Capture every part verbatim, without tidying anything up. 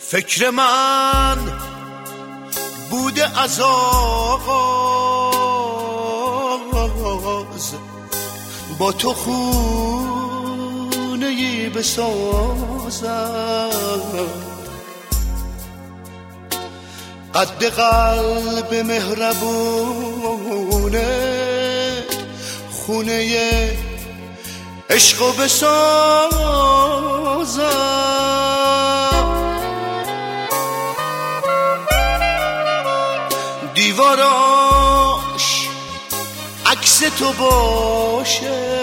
فکر من بوده از آغاز با تو خونه‌ای بسازم، قد قلب مهربونه خونه عشقو بسازم، دیواراش عکس تو باشه،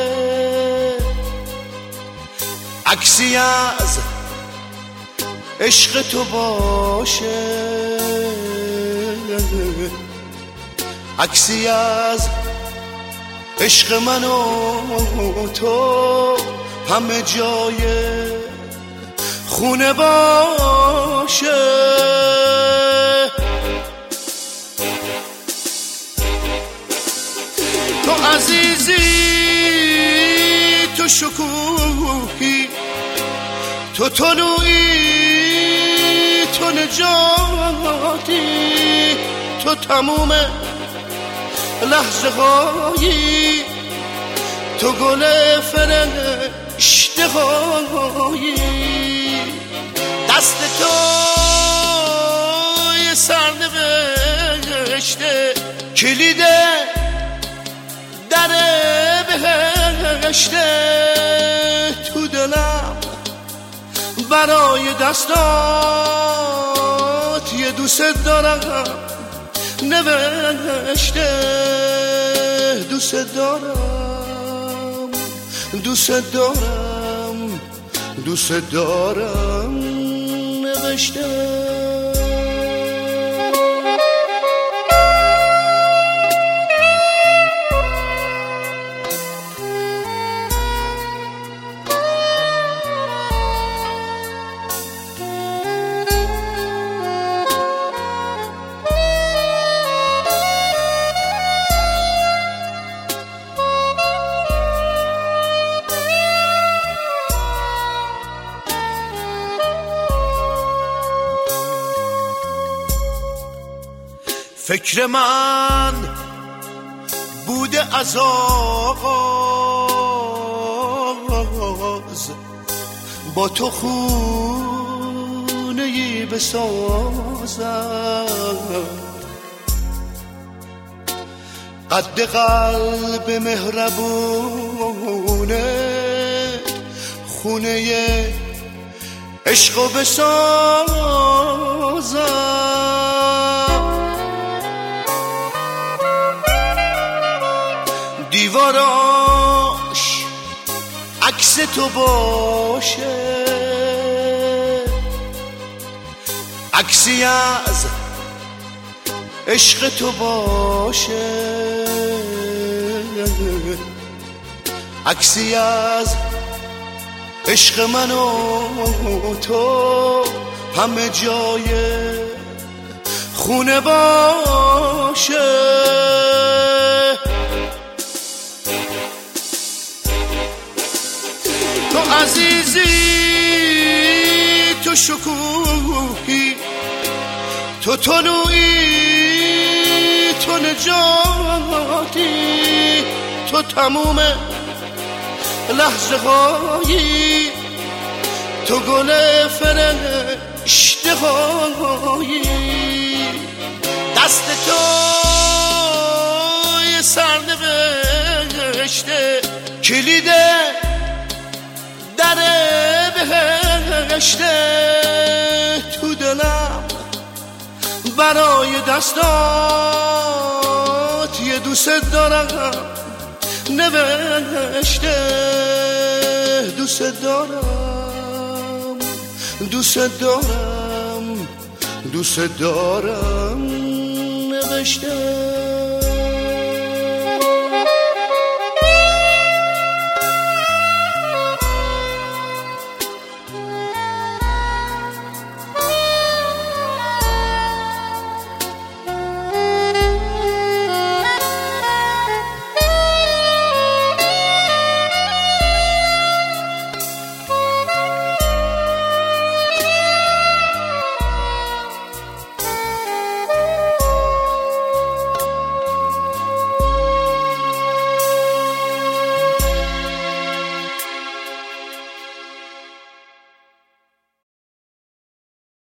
عکسی از عشق تو باشه، عکسی از عشق من و تو همه جای خونه باشه. تو عزیزی، تو شکوهی، تو طلوعی، تو نجاتی، تو تموم لحظه هایی، تو گل فرشته هایی، دست تو یه سرنوشته، کلید در بهشته، تو دلم برای دستات یه دوست دارم نوشته، دوست دارم، دوست دارم، دوست دارم نوشته. فکر من بوده از آغاز با تو خونه‌ای بسازم، قد قلب مهربونه خونه عشقو بسازم، دیواراش عکس تو باشه، عکسی از عشق تو باشه، عکسی از عشق من و تو همه جای خونه باشه. تو عزیزی، تو شکوهی، تو طلوعی، تو نجاتی، تو تموم لحظه هایی، تو گل فرشته هایی، دست تو یه سرنوشته، کلید در بهشته، تو دلم برای دستات یه دوست دارم نوشته، دوست دارم، دوست دارم، دوست دارم نوشته.